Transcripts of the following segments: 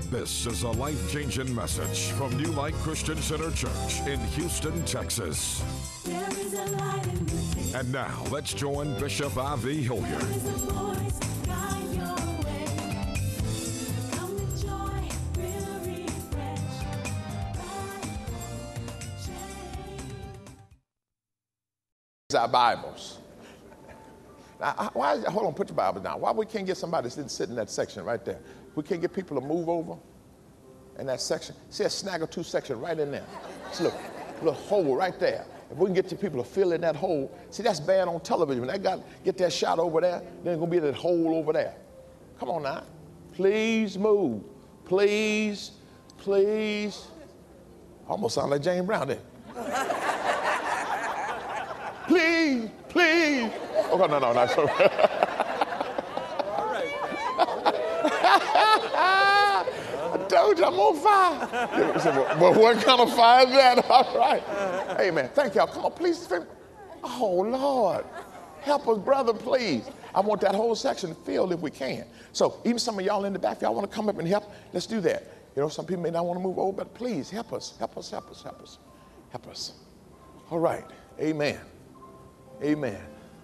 This is a life-changing message from New Light Christian Center Church in Houston, Texas. There is a light in the And now, let's join Bishop I.V. Hilliard. There is a voice, guide your way. Come with joy, will refresh. Our Bibles. Now, hold on, put your Bibles down. Why we can't get somebody to sit in that section right there? We can't get people to move over in that section. See a snag or two section right in there. See, look, a little hole right there. If we can get the people to fill in that hole, see, that's bad on television. When they get that shot over there, there's going to be that hole over there. Come on now. Please move. Please, please. Almost sound like James Brown there. Please, please. Oh, no. Sorry. I told you I'm on fire. You said, well, what kind of fire is that? All right. Amen. Thank y'all. Come on, please. Oh, Lord. Help us, brother, please. I want that whole section filled if we can. So even some of y'all in the back, if y'all want to come up and help, let's do that. You know, some people may not want to move over, but please help us. Help us. All right. Amen. Amen.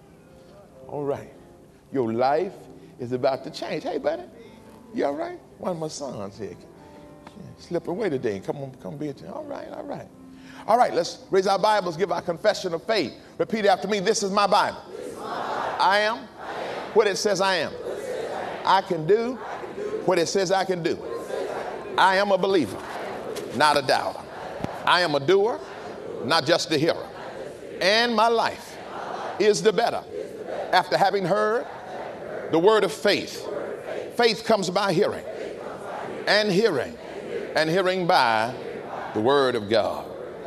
All right. Your life is about to change. Hey, buddy. You all right? One of my sons here. Slip away today and come be at you. All right. All right, let's raise our Bibles, give our confession of faith. Repeat after me. This is my Bible. I am what it says I am. I can do what it says I can do. I am a believer, not a doubter. I am a doer, not just a hearer. And my life is the better after having heard the word of faith. Faith comes by hearing, and hearing by the word of God.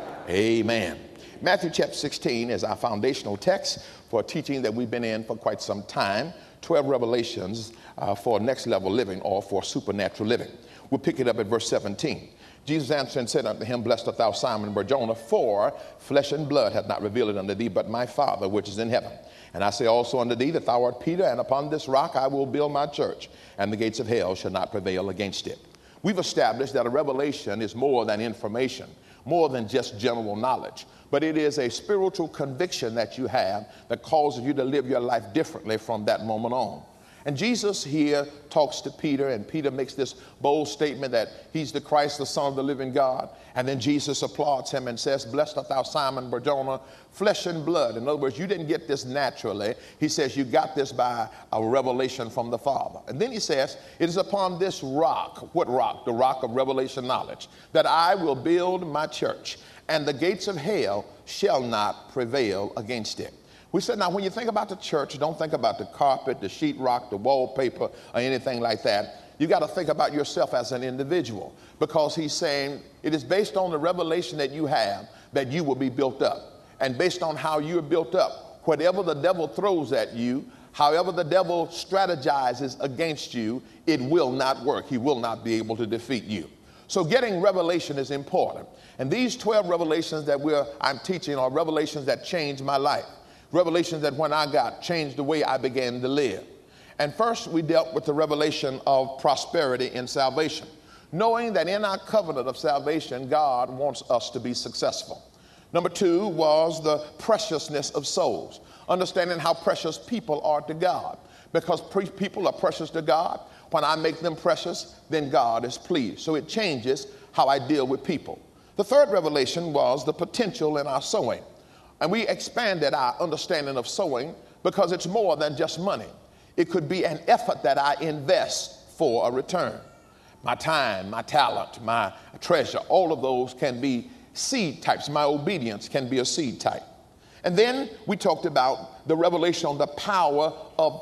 Amen. Matthew chapter 16 is our foundational text for a teaching that we've been in for quite some time. 12 revelations for next level living or for supernatural living. We'll pick it up at verse 17. Jesus answered and said unto him, Blessed art thou, Simon Bar-Jonah, for flesh and blood hath not revealed it unto thee, but my Father which is in heaven. And I say also unto thee that thou art Peter, and upon this rock I will build my church, and the gates of hell shall not prevail against it. We've established that a revelation is more than information, more than just general knowledge, but it is a spiritual conviction that you have that causes you to live your life differently from that moment on. And Jesus here talks to Peter, and Peter makes this bold statement that he's the Christ, the Son of the living God. And then Jesus applauds him and says, Blessed art thou, Simon Bar-Jonah, flesh and blood. In other words, you didn't get this naturally. He says you got this by a revelation from the Father. And then he says, it is upon this rock. What rock? The rock of revelation knowledge, that I will build my church, and the gates of hell shall not prevail against it. We said, now, when you think about the church, don't think about the carpet, the sheetrock, the wallpaper, or anything like that. You got to think about yourself as an individual, because he's saying it is based on the revelation that you have that you will be built up. And based on how you're built up, whatever the devil throws at you, however the devil strategizes against you, it will not work. He will not be able to defeat you. So getting revelation is important. And these 12 revelations that I'm teaching are revelations that changed my life. Revelations that when I got changed the way I began to live. And first we dealt with the revelation of prosperity in salvation, knowing that in our covenant of salvation, God wants us to be successful. Number 2 was the preciousness of souls, understanding how precious people are to God. Because people are precious to God. When I make them precious, then God is pleased. So it changes how I deal with people. The third revelation was the potential in our sowing. And we expanded our understanding of sowing because it's more than just money. It could be an effort that I invest for a return. My time, my talent, my treasure, all of those can be seed types. My obedience can be a seed type. And then we talked about the revelation on the power of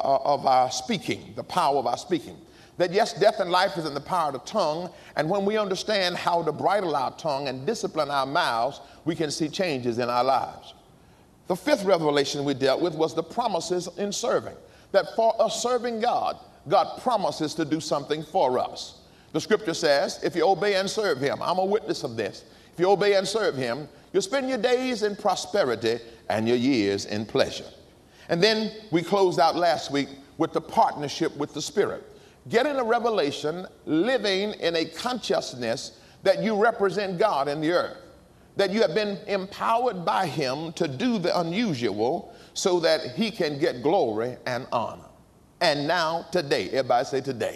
our speaking, the power of our speaking. That yes, death and life is in the power of the tongue, and when we understand how to bridle our tongue and discipline our mouths, we can see changes in our lives. The fifth revelation we dealt with was the promises in serving. That for us serving God, God promises to do something for us. The scripture says, if you obey and serve him, I'm a witness of this. If you obey and serve him, you'll spend your days in prosperity and your years in pleasure. And then we closed out last week with the partnership with the Spirit. getting a revelation, living in a consciousness that you represent God in the earth, that you have been empowered by him to do the unusual so that he can get glory and honor. And now today, everybody say today.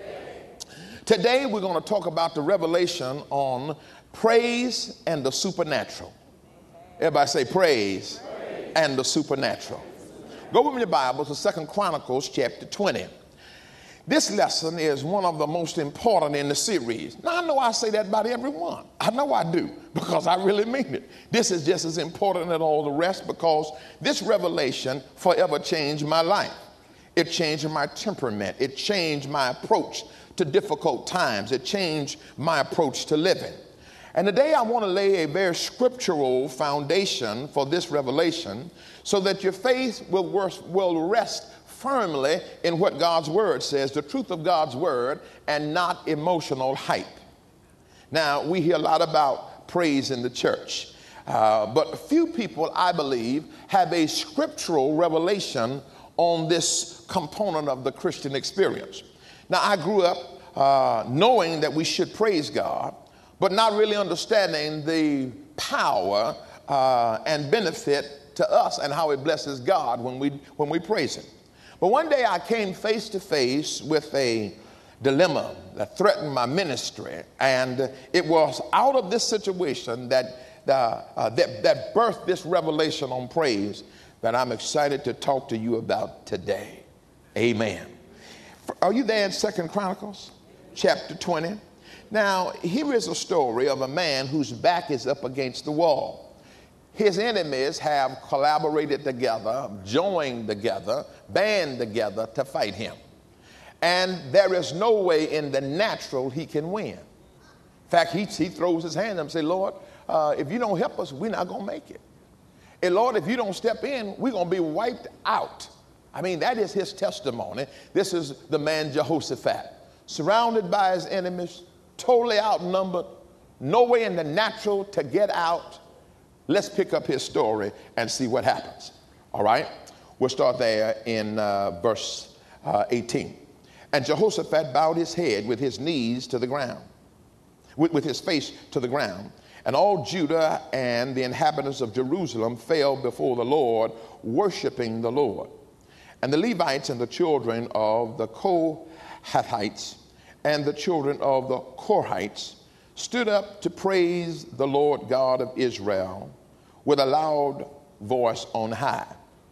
Today we're going to talk about the revelation on praise and the supernatural. Everybody say praise and the supernatural. Go with me to the Bible to 2 Chronicles chapter 20. This lesson is one of the most important in the series. Now, I know I say that about everyone. I know I do, because I really mean it. This is just as important as all the rest, because this revelation forever changed my life. It changed my temperament. It changed my approach to difficult times. It changed my approach to living. And today I want to lay a very scriptural foundation for this revelation so that your faith will rest firmly in what God's word says, the truth of God's word, and not emotional hype. Now, we hear a lot about praise in the church, but few people, I believe, have a scriptural revelation on this component of the Christian experience. Now, I grew up knowing that we should praise God, but not really understanding the power and benefit to us and how it blesses God when we praise him. But one day I came face to face with a dilemma that threatened my ministry, and it was out of this situation that birthed this revelation on praise that I'm excited to talk to you about today. Amen. Are you there in 2 Chronicles chapter 20? Now, here is a story of a man whose back is up against the wall. His enemies have collaborated together, joined together, band together to fight him. And there is no way in the natural he can win. In fact, he throws his hand up and says, Lord, if you don't help us, we're not going to make it. And Lord, if you don't step in, we're going to be wiped out. I mean, that is his testimony. This is the man Jehoshaphat, surrounded by his enemies, totally outnumbered, no way in the natural to get out. Let's pick up his story and see what happens. All right? We'll start there in verse 18. And Jehoshaphat bowed his head with his knees to the ground, with his face to the ground. And all Judah and the inhabitants of Jerusalem fell before the Lord, worshiping the Lord. And the Levites and the children of the Kohathites and the children of the Korhites stood up to praise the Lord God of Israel with a loud voice on high.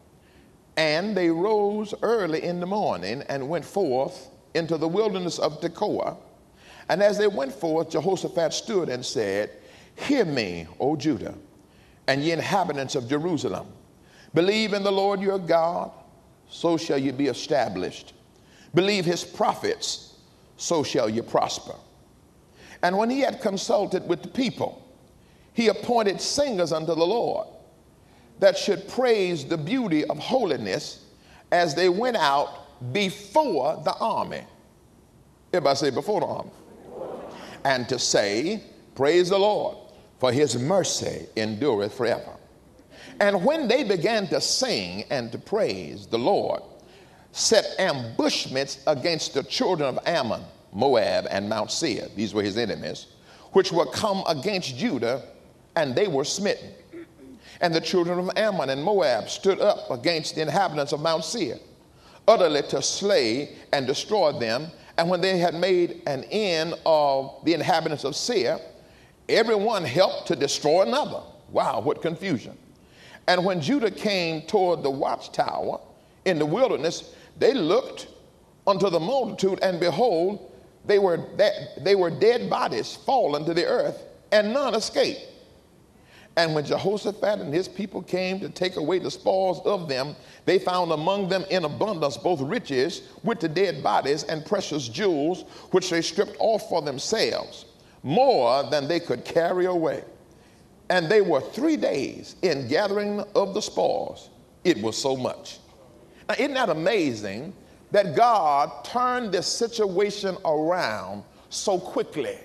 And they rose early in the morning and went forth into the wilderness of Tekoa. And as they went forth, Jehoshaphat stood and said, Hear me, O Judah, and ye inhabitants of Jerusalem. Believe in the Lord your God, so shall you be established. Believe his prophets, so shall you prosper. And when he had consulted with the people, he appointed singers unto the Lord that should praise the beauty of holiness as they went out before the army. Everybody say before the army. And to say, praise the Lord, for his mercy endureth forever. And when they began to sing and to praise, the Lord set ambushments against the children of Ammon, Moab, and Mount Seir. These were his enemies, which were come against Judah, and they were smitten. And the children of Ammon and Moab stood up against the inhabitants of Mount Seir, utterly to slay and destroy them. And when they had made an end of the inhabitants of Seir, everyone helped to destroy another. Wow, what confusion. And when Judah came toward the watchtower in the wilderness, they looked unto the multitude, and behold, they were dead bodies fallen to the earth, and none escaped. And when Jehoshaphat and his people came to take away the spoils of them, they found among them in abundance both riches with the dead bodies and precious jewels, which they stripped off for themselves, more than they could carry away. And they were 3 days in gathering of the spoils. It was so much. Now, isn't that amazing that God turned this situation around so quickly?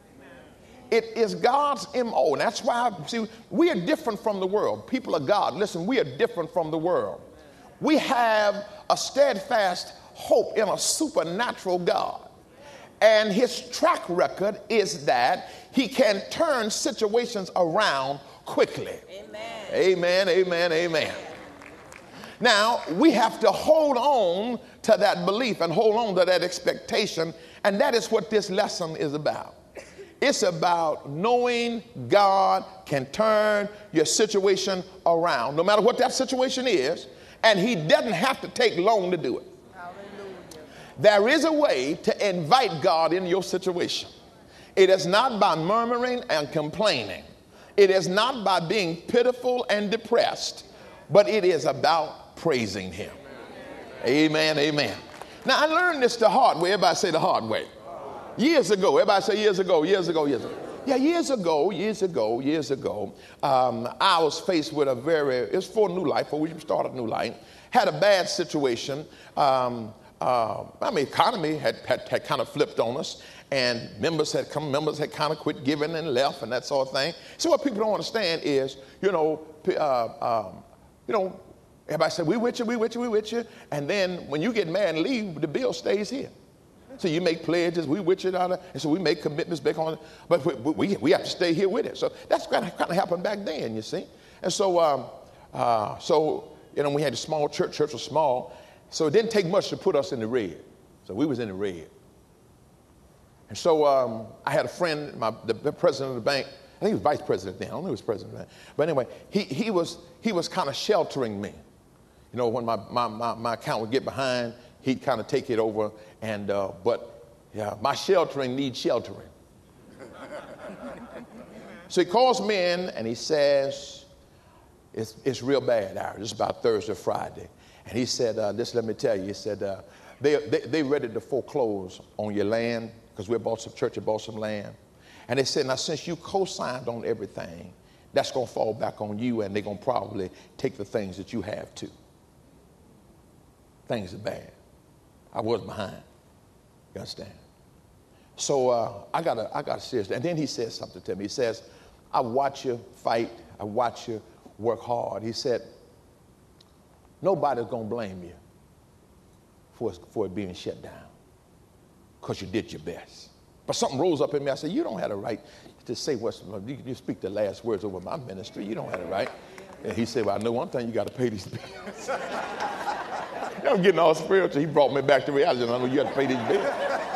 It is God's MO. And that's why, see, we are different from the world. People of God, listen, we are different from the world. We have a steadfast hope in a supernatural God. And his track record is that he can turn situations around quickly. Amen. Amen, amen, amen. Now, we have to hold on to that belief and hold on to that expectation. And that is what this lesson is about. It's about knowing God can turn your situation around, no matter what that situation is. And he doesn't have to take long to do it. There is a way to invite God in your situation. It is not by murmuring and complaining. It is not by being pitiful and depressed, but it is about praising him. Amen, amen. Now, I learned this the hard way. Everybody say the hard way. Years ago. Everybody say years ago. Yeah, years ago, I was faced with it's for New Life, before we started New Life, had a bad situation. Economy had kind of flipped on us, and members had kind of quit giving and left and that sort of thing. So what people don't understand is, everybody said, we with you. And then when you get mad and leave, the bill stays here. So you make pledges, we with you, and so we make commitments back on it, but we have to stay here with it. So that's kind of happened back then, you see. And so, we had a small church was small, so it didn't take much to put us in the red. So we was in the red. And so I had a friend, the president of the bank, I think he was vice president then, I don't know if he was president of the bank. But anyway, he was kind of sheltering me. You know, when my account would get behind, he'd kind of take it over, and my sheltering needs sheltering. So he calls me in and he says, it's real bad, Ira. This is about Thursday or Friday. And he said, let me tell you, he said, they ready to foreclose on your land, because we bought some land. And they said, now since you co-signed on everything, that's going to fall back on you, and they're going to probably take the things that you have too. Things are bad. I was behind. You understand? So I got a serious. And then he says something to me. He says, I watch you fight. I watch you work hard. He said, nobody's going to blame you for it being shut down, because you did your best. But something rose up in me. I said, you don't have the right to say you speak the last words over my ministry. You don't have the right. And he said, well, I know one thing, you got to pay these bills. I'm getting all spiritual. He brought me back to reality. I know you got to pay these bills.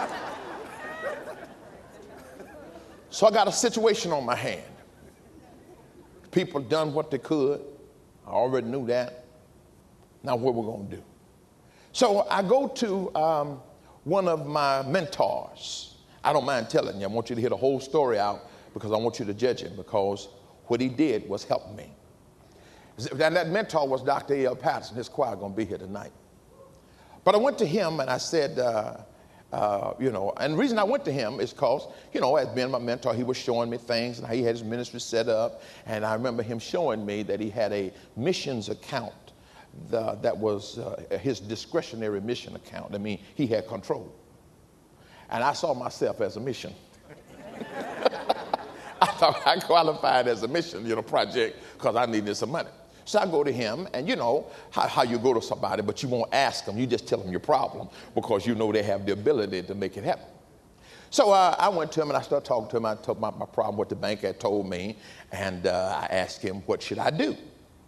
So I got a situation on my hand. People done what they could. I already knew that. Now what we're going to do. So I go to one of my mentors. I don't mind telling you. I want you to hear the whole story out, because I want you to judge him, because what he did was help me. And that mentor was Dr. A.L. Patterson. His choir going to be here tonight. But I went to him and I said, and the reason I went to him is because, as being my mentor, he was showing me things and how he had his ministry set up. And I remember him showing me that he had a missions account that was his discretionary mission account. I mean, he had control. And I saw myself as a mission. I thought I qualified as a mission, project, because I needed some money. So I go to him, and how you go to somebody, but you won't ask them. You just tell them your problem, because they have the ability to make it happen. So I went to him, and I started talking to him. I told him my problem, what the bank had told me, and I asked him, what should I do?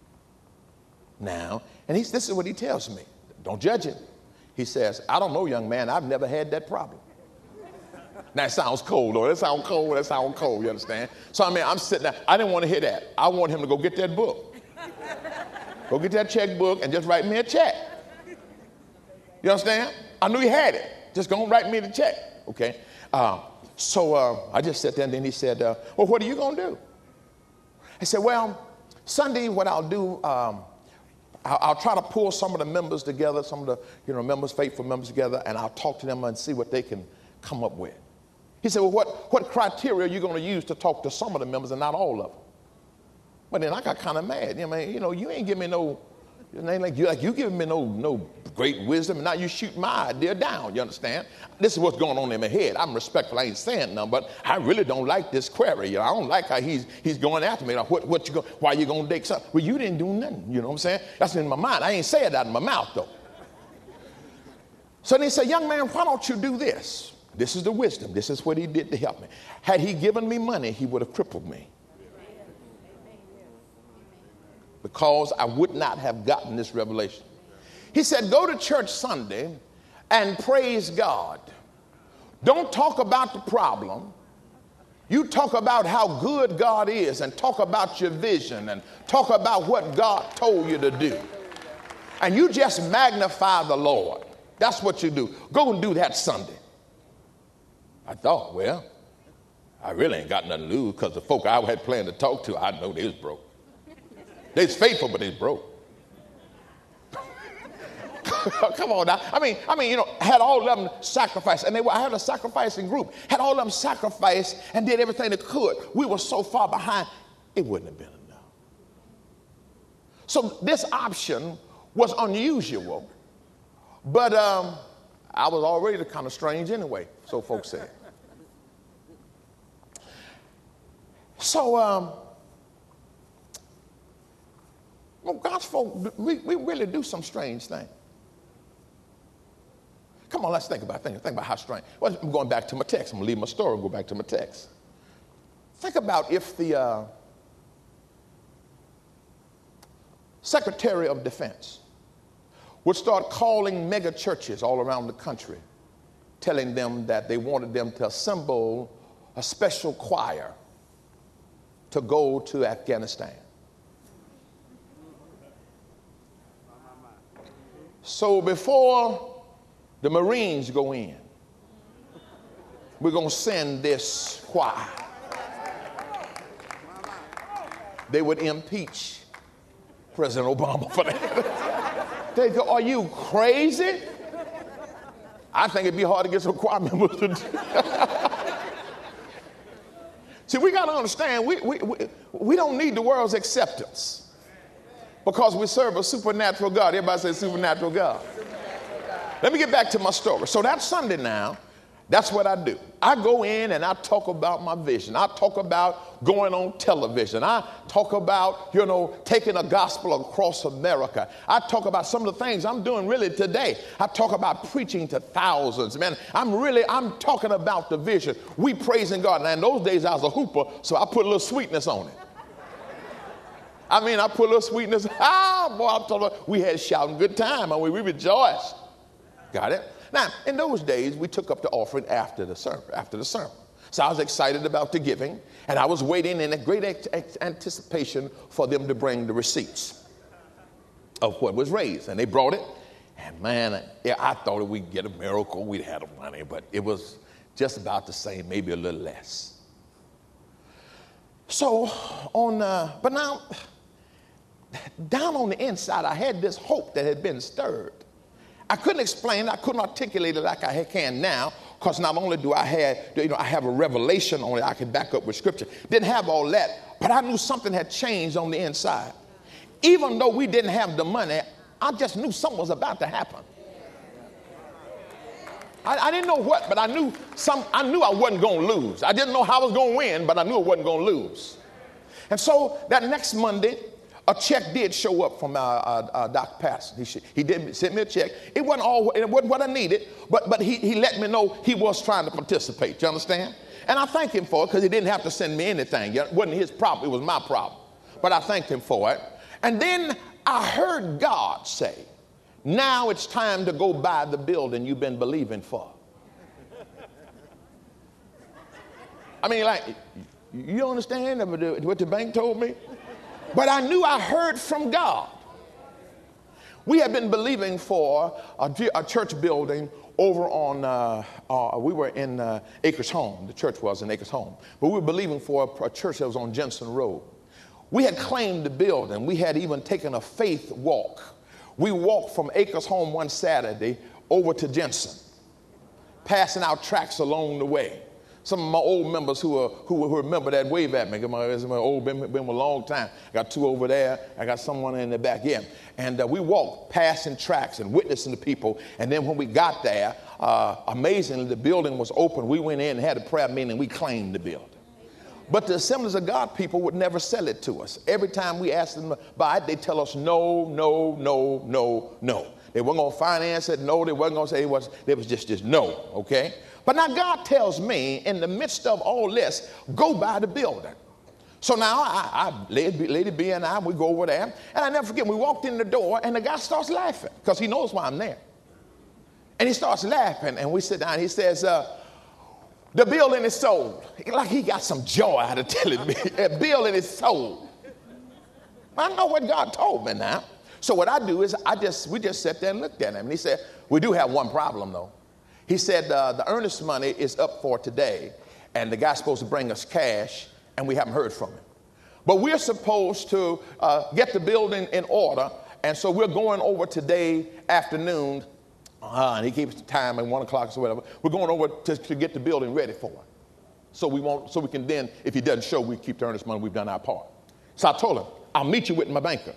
Now, and this is what he tells me. Don't judge him. He says, I don't know, young man. I've never had that problem. Now, it sounds cold, though. That sounds cold, you understand? So, I'm sitting there. I didn't want to hear that. I want him to go get that book. Go get that checkbook and just write me a check. You understand? I knew he had it. Just go and write me the check. Okay? So I just sat there, and then he said, well, what are you going to do? I said, well, Sunday, what I'll do, I'll try to pull some of the members together, some of the members, faithful members together, and I'll talk to them and see what they can come up with. He said, well, what criteria are you going to use to talk to some of the members and not all of them? But then I got kind of mad. You ain't giving me no, you giving me no great wisdom, and now you shoot my idea down. You understand? This is what's going on in my head. I'm respectful. I ain't saying nothing, but I really don't like this query. I don't like how he's going after me. Like, why you going to take something? Well, you didn't do nothing. You know what I'm saying? That's in my mind. I ain't saying that in my mouth, though. So they said, young man, why don't you do this? This is the wisdom. This is what he did to help me. Had he given me money, he would have crippled me. Because I would not have gotten this revelation. He said, go to church Sunday and praise God. Don't talk about the problem. You talk about how good God is and talk about your vision and talk about what God told you to do. And you just magnify the Lord. That's what you do. Go and do that Sunday. I thought, well, I really ain't got nothing to lose because the folk I had planned to talk to, I know they was broke. They was faithful, but they was broke. Come on now. I mean, you know, had all of them sacrificed, and I had a sacrificing group, had all of them sacrificed and did everything they could. We were so far behind, it wouldn't have been enough. So this option was unusual, but I was already kind of strange anyway, so folks said. So, well, God's folk, we really do some strange things. Come on, let's think about how strange. Well, I'm going back to my text. I'm going to leave my story and go back to my text. Think about if the Secretary of Defense would start calling mega churches all around the country, telling them that they wanted them to assemble a special choir to go to Afghanistan. So before the Marines go in, we're going to send this choir. They would impeach President Obama for that. They go, are you crazy? I think it'd be hard to get some choir members to do. See, we got to understand, we don't need the world's acceptance because we serve a supernatural God. Everybody say supernatural God. Let me get back to my story. So that Sunday now, that's what I do. I go in and I talk about my vision. I talk about going on television. I talk about, you know, taking the gospel across America. I talk about some of the things I'm doing really today. I talk about preaching to thousands. Man, I'm talking about the vision. We praising God. Now in those days I was a hooper, so I put a little sweetness on it. I put a little sweetness. Boy, I'm talking about, we had a shouting good time. We rejoiced. Got it? Now, in those days, we took up the offering after the sermon. So I was excited about the giving, and I was waiting in a great anticipation for them to bring the receipts of what was raised. And they brought it, and man, I thought we'd get a miracle. We'd have the money, but it was just about the same, maybe a little less. So, but now, down on the inside, I had this hope that had been stirred. I couldn't explain it. I couldn't articulate it like I can now, because not only do I have a revelation on it, I can back up with scripture. Didn't have all that, but I knew something had changed on the inside. Even though we didn't have the money, I just knew something was about to happen. I didn't know what, but I knew I wasn't going to lose. I didn't know how I was going to win, but I knew I wasn't going to lose. And so that next Monday, a check did show up from Dr. Patterson. He did send me a check. It wasn't what I needed, but he let me know he was trying to participate. You understand? And I thank him for it because he didn't have to send me anything. It wasn't his problem. It was my problem. But I thanked him for it. And then I heard God say, now it's time to go buy the building you've been believing for. You understand what the bank told me? But I knew I heard from God. We had been believing for a church building over on, we were in Acres Home. The church was in Acres Home. But we were believing for a church that was on Jensen Road. We had claimed the building. We had even taken a faith walk. We walked from Acres Home one Saturday over to Jensen, passing out tracts along the way. Some of my old members who remember that wave at me. My old been a long time. I got two over there. I got someone in the back here. And we walked passing tracts and witnessing to people. And then when we got there, amazingly, the building was open. We went in and had a prayer meeting and we claimed the building. But the Assemblies of God people would never sell it to us. Every time we asked them to buy it, they tell us no, no, no, no, no. They weren't going to finance it. No, they weren't going to say there was just no, okay? But now God tells me in the midst of all this, go by the building. So now Lady B and I, we go over there. And I never forget, we walked in the door and the guy starts laughing because he knows why I'm there. And he starts laughing and we sit down. He says, the building is sold. Like he got some joy out of telling me, the building is sold. I know what God told me now. So what I do is we just sat there and looked at him. And he said, we do have one problem though. He said, the earnest money is up for today. And the guy's supposed to bring us cash and we haven't heard from him. But we're supposed to get the building in order. And so we're going over today afternoon. And he keeps the time at 1 o'clock or whatever. We're going over to get the building ready for him. So we can then, if he doesn't show, we keep the earnest money. We've done our part. So I told him, I'll meet you with my banker.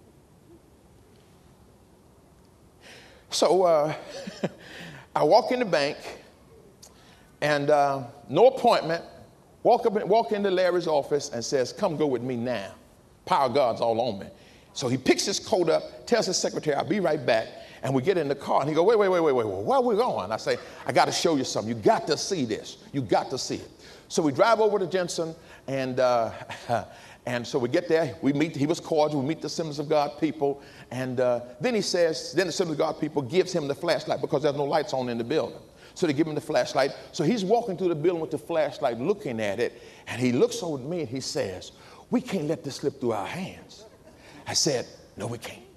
So I walk in the bank and no appointment. Walk into Larry's office and says, come go with me now. Power of God's all on me. So he picks his coat up, tells his secretary, I'll be right back. And we get in the car and he goes, wait, where are we going? I say, I got to show you something. You got to see this. You got to see it. So we drive over to Jensen and so we get there. We meet, he was cordial. We meet the Assemblies of God people. And then the Assemblies of God people gives him the flashlight because there's no lights on in the building. So they give him the flashlight. So he's walking through the building with the flashlight looking at it. And he looks over at me and he says, we can't let this slip through our hands. I said, no, we can't.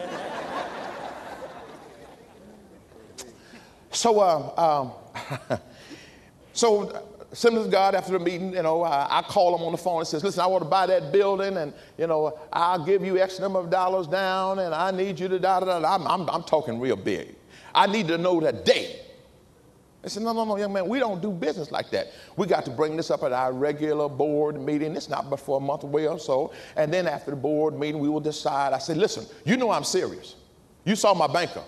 So Assemblies of God, after the meeting, I call him on the phone and says, listen, I want to buy that building and, I'll give you X number of dollars down and I need you to da-da-da. I'm talking real big. I need to know that day. I said, no, young man, we don't do business like that. We got to bring this up at our regular board meeting. It's not before a month away or so. And then after the board meeting, we will decide. I said, listen, you know I'm serious. You saw my banker.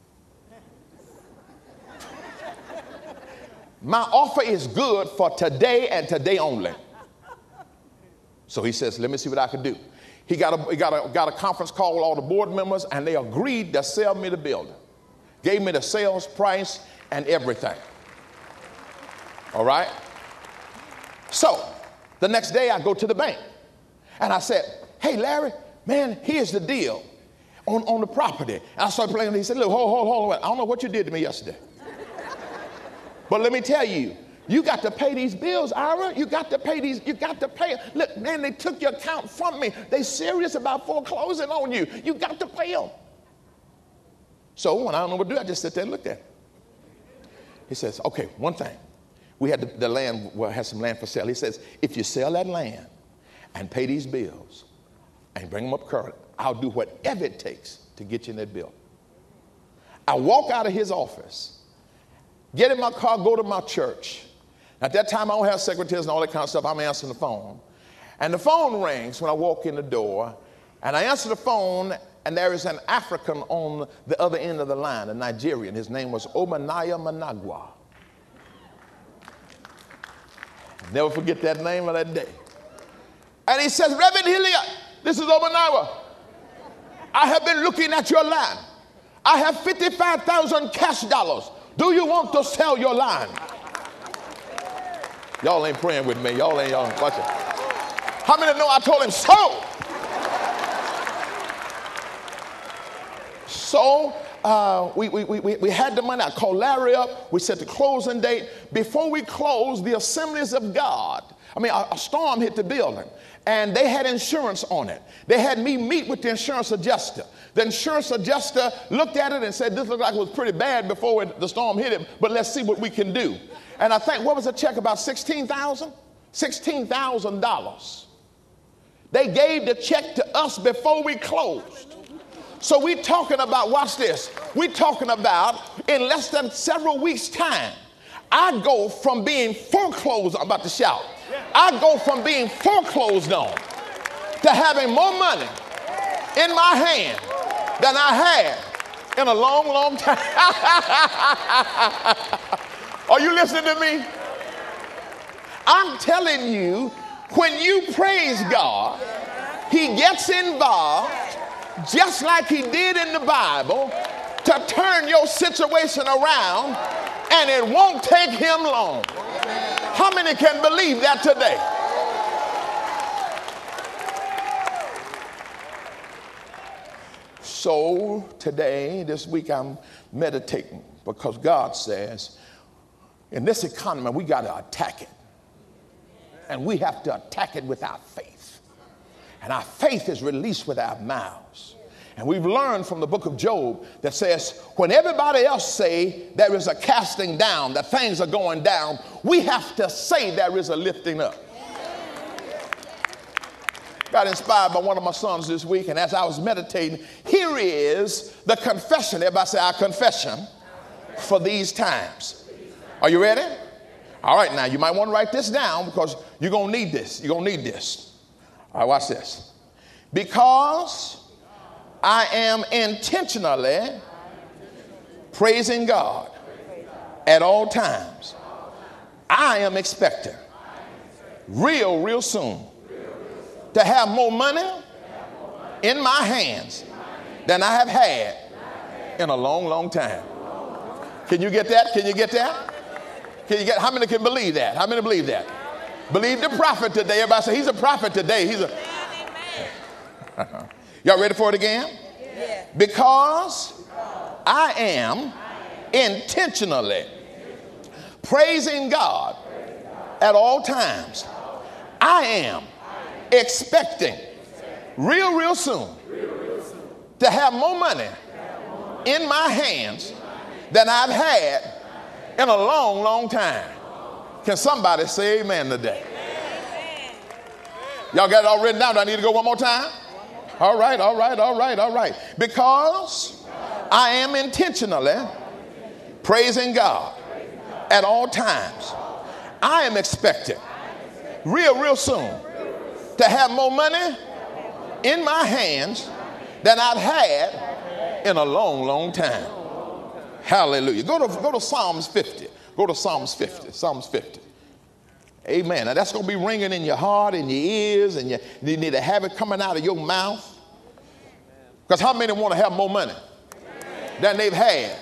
My offer is good for today and today only. So he says, let me see what I can do. He got a conference call with all the board members, and they agreed to sell me the building. Gave me the sales price and everything. All right? So the next day I go to the bank, and I said, hey, Larry, man, here's the deal on the property. And I started playing, and he said, look, hold on. I don't know what you did to me yesterday. But let me tell you, you got to pay these bills, Ira. You got to pay these. You got to pay. Look, man, they took your account from me. They serious about foreclosing on you. You got to pay them. So when I don't know what to do, I just sit there and looked at him. He says, okay, one thing. We had the land, had some land for sale. He says, if you sell that land and pay these bills and bring them up current, I'll do whatever it takes to get you in that bill. I walk out of his office, get in my car, go to my church. At that time, I don't have secretaries and all that kind of stuff. I'm answering the phone. And the phone rings when I walk in the door. And I answer the phone, and there is an African on the other end of the line, a Nigerian. His name was Omanaya Managwa. Never forget that name of that day. And he says, Reverend Hilliard, this is Omanaya. I have been looking at your land. I have 55,000 cash dollars. Do you want to sell your land? Y'all ain't praying with me. Y'all watch it. How many know I told him so? So we had the money. I called Larry up. We set the closing date. Before we closed, the Assemblies of God, a storm hit the building, and they had insurance on it. They had me meet with the insurance adjuster. The insurance adjuster looked at it and said, this looked like it was pretty bad before the storm hit it, but let's see what we can do. And I think, what was the check, about $16,000? $16,000. They gave the check to us before we closed. So we're talking about, watch this, we're talking about in less than several weeks' time, I go from being foreclosed, I'm about to shout, I go from being foreclosed on to having more money in my hand than I had in a long, long time. Are you listening to me? I'm telling you, when you praise God, He gets involved just like He did in the Bible to turn your situation around, and it won't take him long. How many can believe that today? So today, this week, I'm meditating because God says, in this economy, we got to attack it. And we have to attack it with our faith. And our faith is released with our mouths. And we've learned from the book of Job that says, when everybody else say there is a casting down, that things are going down, we have to say there is a lifting up. Got inspired by one of my sons this week, and as I was meditating, here is the confession. Everybody say, our confession for these times. Are you ready? All right, now you might want to write this down because you're going to need this. You're going to need this. All right, watch this. Because I am intentionally praising God at all times, I am expecting real soon to have more money in my hands than I have had in a long time. Can you get that? Can you get that? Can you get? How many can believe that? How many believe that? Believe the prophet today. Everybody say he's a prophet today. He's a. Y'all ready for it again? Yeah. Because I am intentionally praising God at all times, I am expecting real soon to have more money in my hands than I've had in a long time. Can somebody say amen today? Y'all got it all written down? Do I need to go one more time? All right. Because I am intentionally praising God at all times, I am expecting real soon to have more money in my hands than I've had in a long time. Hallelujah. Go to Psalms 50. Go to Psalms 50. Psalms 50. Amen. Now that's going to be ringing in your heart, in your ears, and you need to have it coming out of your mouth. Because how many want to have more money than they've had?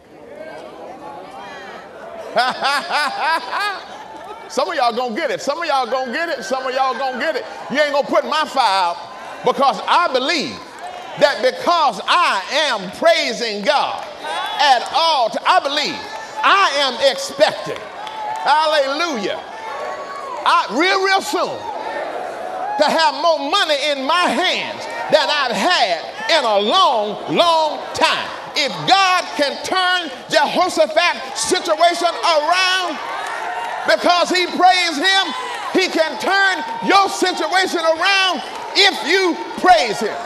Some of y'all gonna get it. Some of y'all gonna get it. Some of y'all gonna get it. You ain't gonna put my fire out because I believe that because I am praising God at all times, I believe I am expecting, hallelujah, real soon to have more money in my hands than I've had in a long time. If God can turn Jehoshaphat's situation around because he praised him, he can turn your situation around if you praise him.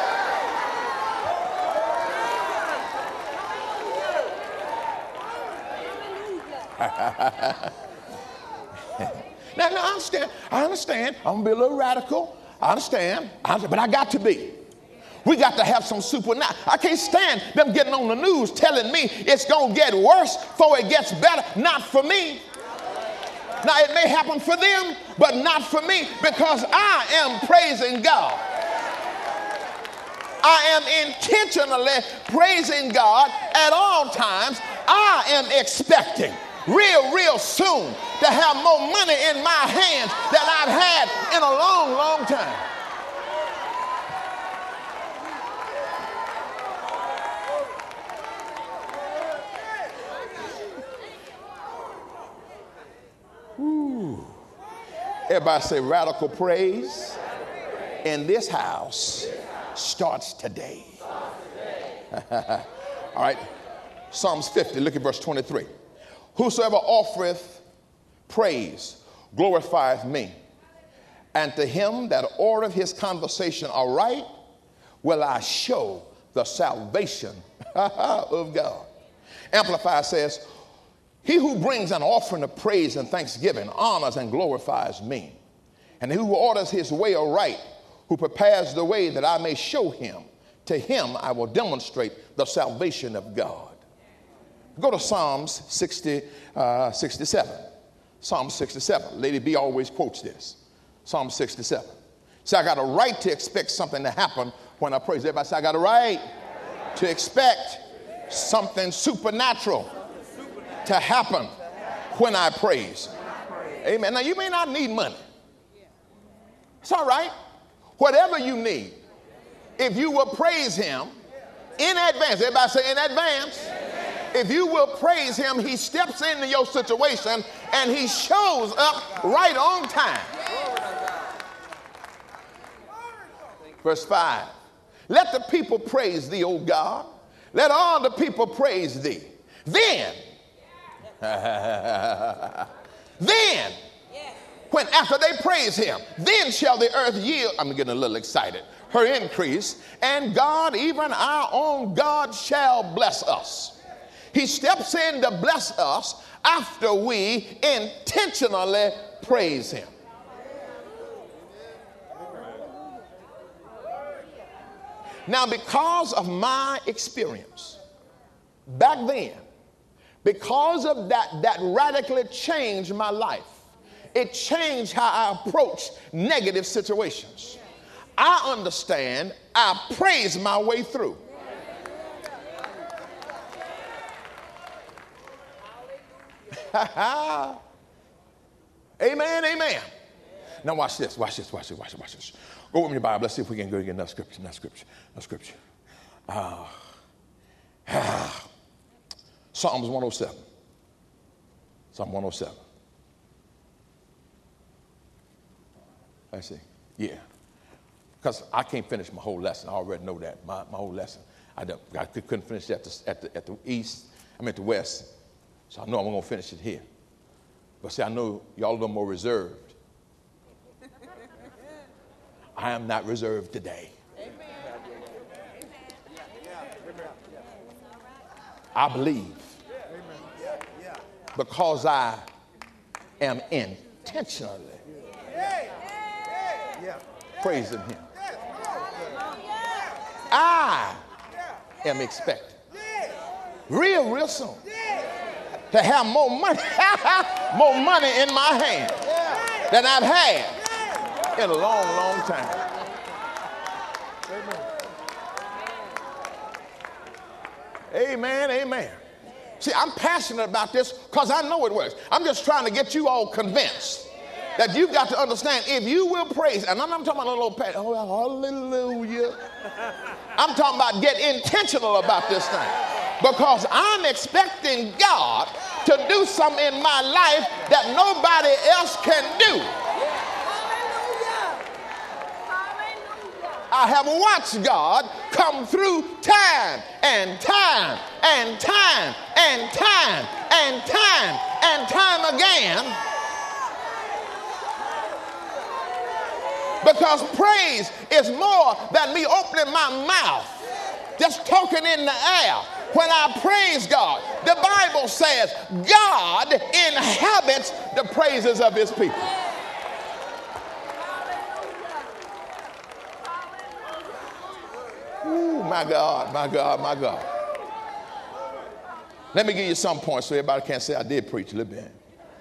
Now, I understand. I'm going to be a little radical. I understand, but I got to be. We got to have some supernatural. I can't stand them getting on the news telling me it's going to get worse before it gets better. Not for me. Now, it may happen for them, but not for me, because I am praising God. I am intentionally praising God at all times. I am expecting real soon to have more money in my hands than I've had in a long time. Ooh. Everybody say radical praise in this house starts today. All right. Psalms 50, look at verse 23. Whosoever offereth praise glorifieth me, and to him that ordereth his conversation aright will I show the salvation of God. Amplified says, he who brings an offering of praise and thanksgiving honors and glorifies me. And he who orders his way aright, who prepares the way that I may show him, to him I will demonstrate the salvation of God. Go to Psalms 67. Psalm 67. Lady B always quotes this. Psalm 67. So I got a right to expect something to happen when I praise. Everybody say, I got a right to expect something supernatural to happen when I praise. Amen. Now, you may not need money. It's all right. Whatever you need, if you will praise him in advance. Everybody say in advance. If you will praise him, he steps into your situation and he shows up right on time. Verse 5. Let the people praise thee, O God. Let all the people praise thee. Then, when after they praise him, then shall the earth yield, I'm getting a little excited, her increase, and God, even our own God, shall bless us. He steps in to bless us after we intentionally praise him. Now, because of my experience back then, because of that radically changed my life. It changed how I approach negative situations. I understand I praise my way through. Amen, amen. Now watch this. Go with me to the Bible. Let's see if we can go get enough scripture. Psalms 107. Psalm 107. Let's see. Yeah. Because I can't finish my whole lesson. I already know that. My whole lesson. I couldn't finish it at the east. I meant the west. So I know I'm going to finish it here. But see, I know y'all a little more reserved. I am not reserved today. I believe because I am intentionally praising him. I am expecting real soon to have more money in my hand than I've had in a long time. Amen, amen. See, I'm passionate about this because I know it works. I'm just trying to get you all convinced that you've got to understand if you will praise, and I'm not talking about a little pat, oh, hallelujah. I'm talking about get intentional about this thing because I'm expecting God to do something in my life that nobody else can do. I have watched God come through time and time and time and time and time and time again. Because praise is more than me opening my mouth, just talking in the air. When I praise God, the Bible says God inhabits the praises of his people. Ooh, my God, my God, my God. Let me give you some points so everybody can't say I did preach a little bit.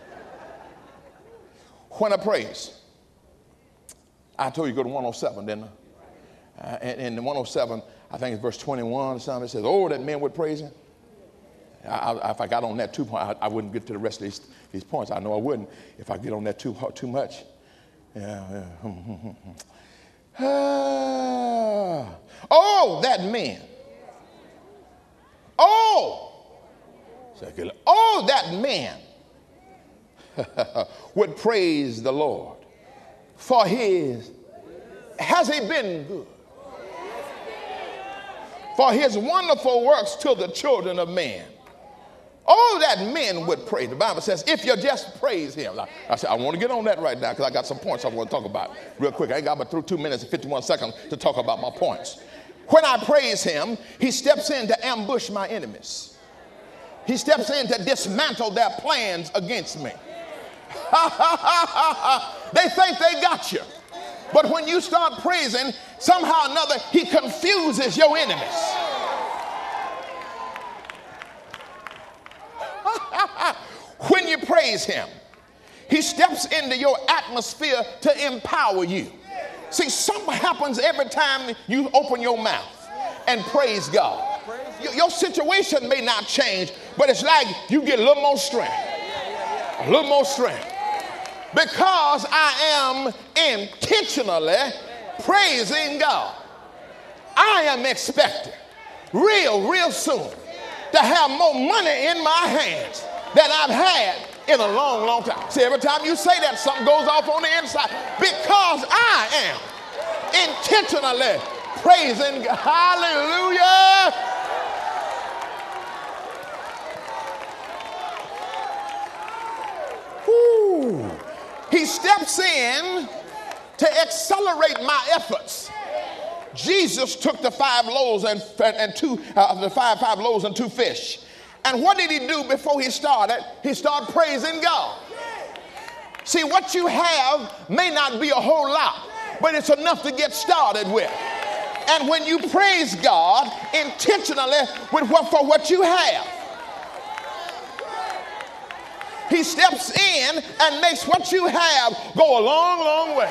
When I praise, I told you go to 107, didn't I? And the 107, I think it's verse 21 or something. It says, oh, that men would praise him. If I got on that 2 point, I wouldn't get to the rest of these points. I know I wouldn't if I get on that too much. Oh, that man. Oh, that man would praise the Lord. For has he been good? For his wonderful works to the children of men. Oh, that men would praise. The Bible says, if you just praise him. I said, I want to get on that right now because I got some points I want to talk about real quick. I ain't got but 2 minutes and 51 seconds to talk about my points. When I praise him, he steps in to ambush my enemies. He steps in to dismantle their plans against me. They think they got you. But when you start praising, somehow or another, he confuses your enemies. When you praise him, he steps into your atmosphere to empower you. See, something happens every time you open your mouth and praise God. your situation may not change, but it's like you get a little more strength. A little more strength. Because I am intentionally praising God. I am expecting real soon to have more money in my hands than I've had in a long time. See, every time you say that, something goes off on the inside. Because I am intentionally praising God. Hallelujah. Woo. He steps in to accelerate my efforts. Jesus took the 5 loaves and 2 five loaves and 2 fish. And what did he do before he started? He started praising God. See, what you have may not be a whole lot, but it's enough to get started with. And when you praise God intentionally for what you have, he steps in and makes what you have go a long way.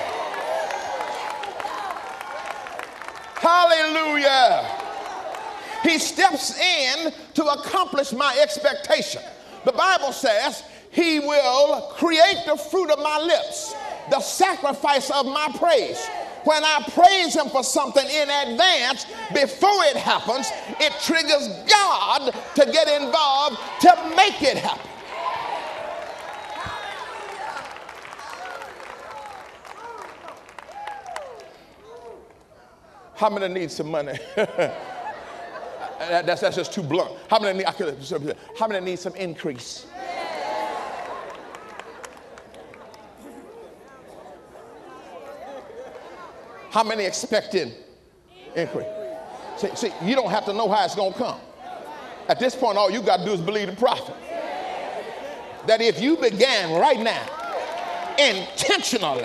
Hallelujah. He steps in to accomplish my expectation. The Bible says he will create the fruit of my lips, the sacrifice of my praise. When I praise him for something in advance, before it happens, it triggers God to get involved to make it happen. How many need some money? That's just too blunt. How many need some increase? How many expecting increase? See, you don't have to know how it's going to come. At this point, all you got to do is believe the prophet. That if you began right now, intentionally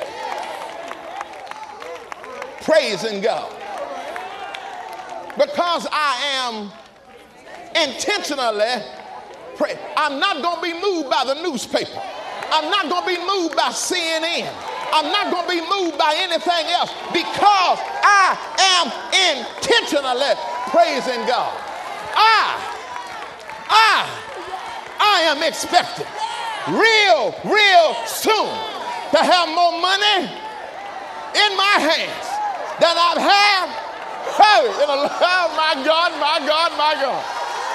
praising God, because I am intentionally praying, I'm not going to be moved by the newspaper. I'm not going to be moved by CNN. I'm not going to be moved by anything else, because I am intentionally praising God. I am expecting real soon to have more money in my hands than I've had. Oh my God, my God, my God.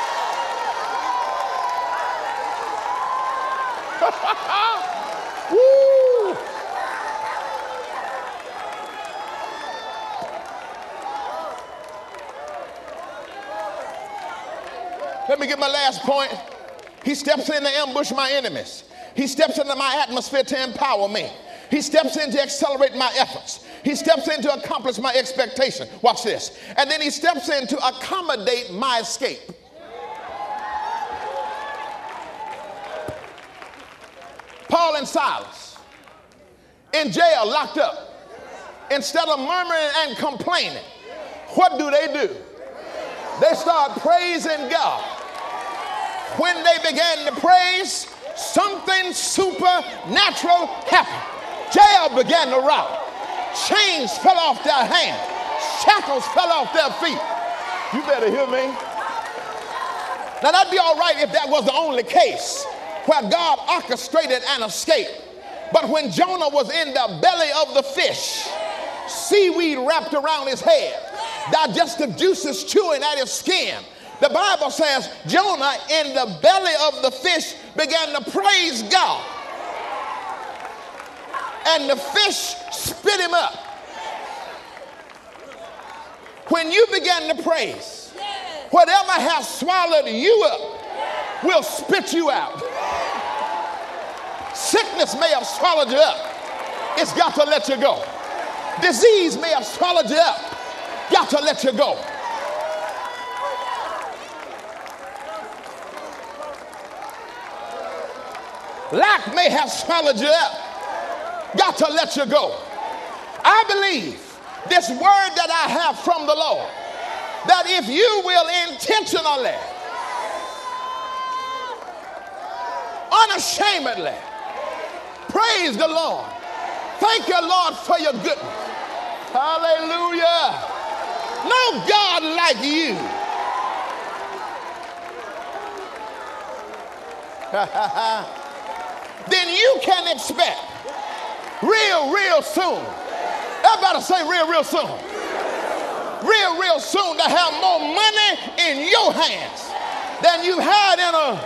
Woo. Let me get my last point. He steps in to ambush my enemies. He steps into my atmosphere to empower me. He steps in to accelerate my efforts. He steps in to accomplish my expectation. Watch this. And then he steps in to accommodate my escape. Paul and Silas in jail, locked up. Instead of murmuring and complaining, what do? They start praising God. When they began to praise, something supernatural happened. Jail began to rout. Chains fell off their hands. Shackles fell off their feet. You better hear me. Now that'd be all right if that was the only case where God orchestrated an escape. But when Jonah was in the belly of the fish, seaweed wrapped around his head, digestive juices chewing at his skin, the Bible says Jonah in the belly of the fish began to praise God. And the fish spit him up. When you begin to praise, whatever has swallowed you up will spit you out. Sickness may have swallowed you up. It's got to let you go. Disease may have swallowed you up. Got to let you go. Lack may have swallowed you up. Got to let you go. I believe this word that I have from the Lord, that if you will intentionally, unashamedly praise the Lord, thank you, Lord, for your goodness. Hallelujah. No God like you. then you can expect real soon. Everybody say real soon. Real soon to have more money in your hands than you've had in a.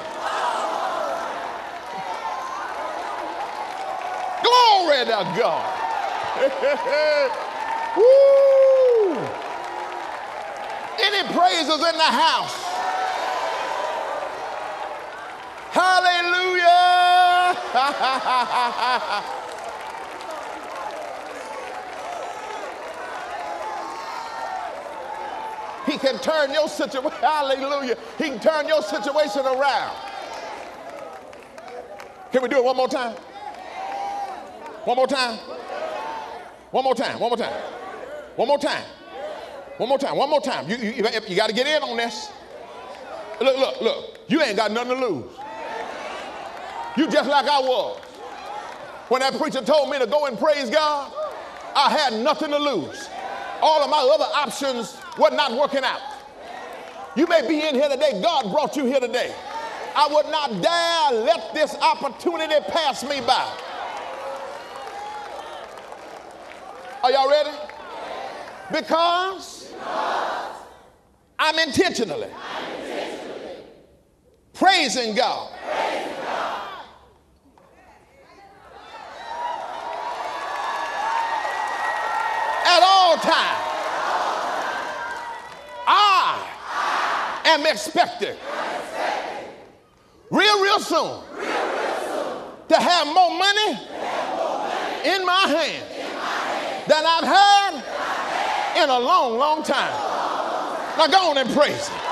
Glory to God. Woo. Any praises in the house? Hallelujah. He can turn your situation, hallelujah. He can turn your situation around. Can we do it one more time? One more time. One more time. One more time. One more time. One more time. One more time. You got to get in on this. Look. You ain't got nothing to lose. You just like I was. When that preacher told me to go and praise God, I had nothing to lose. All of my other options were not working out. You may be in here today. God brought you here today. I would not dare let this opportunity pass me by. Are y'all ready? Because I'm intentionally praising God. At all times. I am expecting real soon to have more money in my hand than I've had in a long time. Now go on and praise Him.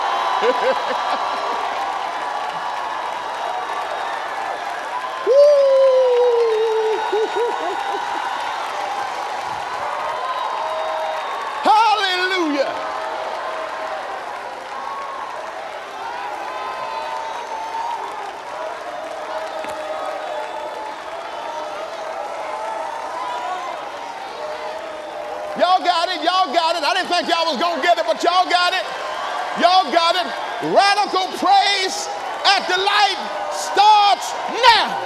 Hallelujah. Y'all got it. Y'all got it. I didn't think y'all was going to get it, but y'all got it. Y'all got it. Radical praise at the light starts now.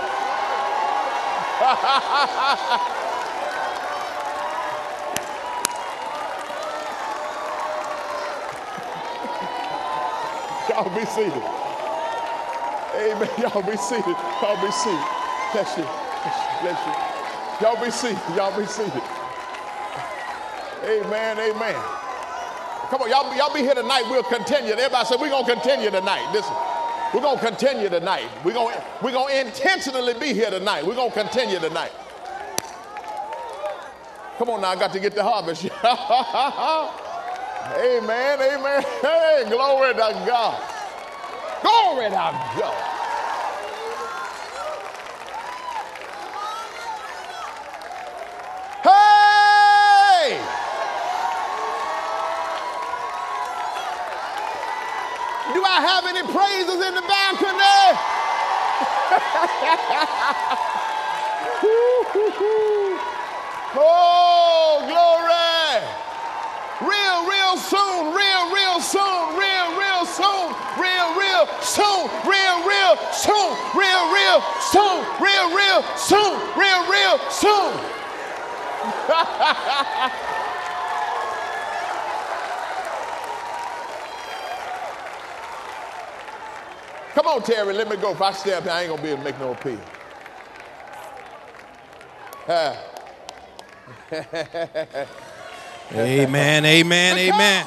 Y'all be seated. Amen. Y'all be seated. Y'all be seated. Bless you. Bless you. Y'all be seated. Y'all be seated. Amen. Amen. Come on, y'all be here tonight. We'll continue. Everybody say we're gonna continue tonight. Listen, we're gonna continue tonight. We're gonna intentionally be here tonight. We're gonna continue tonight. Come on now, I got to get the harvest. Amen. Amen. Hey, glory to God. Glory to God. Hey! Do I have any praises in the balcony? Oh, glory. Real soon, real soon, real soon, real soon, real soon, real soon, real soon, real soon. Come on, Terry, let me go. If I stay up here, I ain't going to be able to make no appeal. Amen, amen, amen.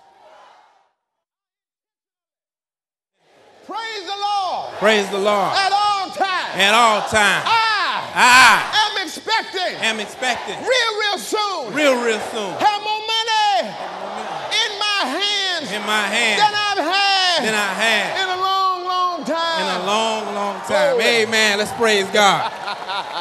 Praise the Lord. Praise the Lord. At all times. At all times. I am expecting. Real soon. Real soon. Have more money in my hands. In my hand. Than I've had. Than I had. In a long time. In a long time. Amen. Let's praise God.